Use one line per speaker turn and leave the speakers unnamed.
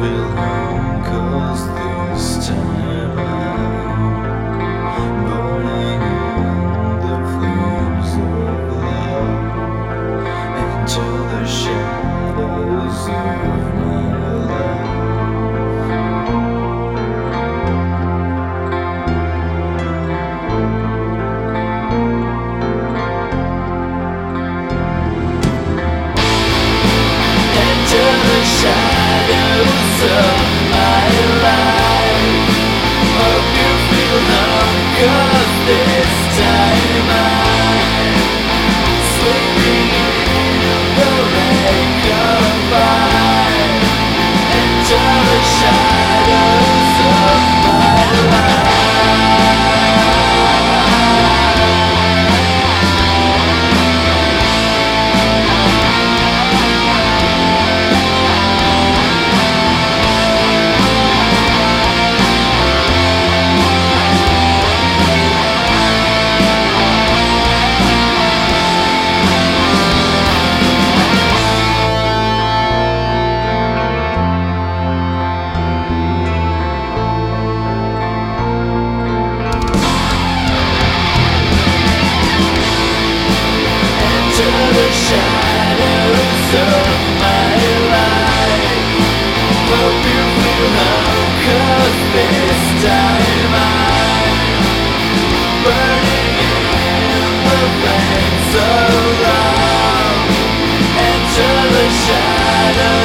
feel home, 'cause this time I'm burning in the flames of love into the shadows of my life. Into the shadows of my life. Hope you feel numb, 'cause this time I'm sleeping in the lake of fire. Into the shadows of my life. To the shadows of my life. Hope you feel home, 'cause this time I'm burning in the flames of love. Into the shadows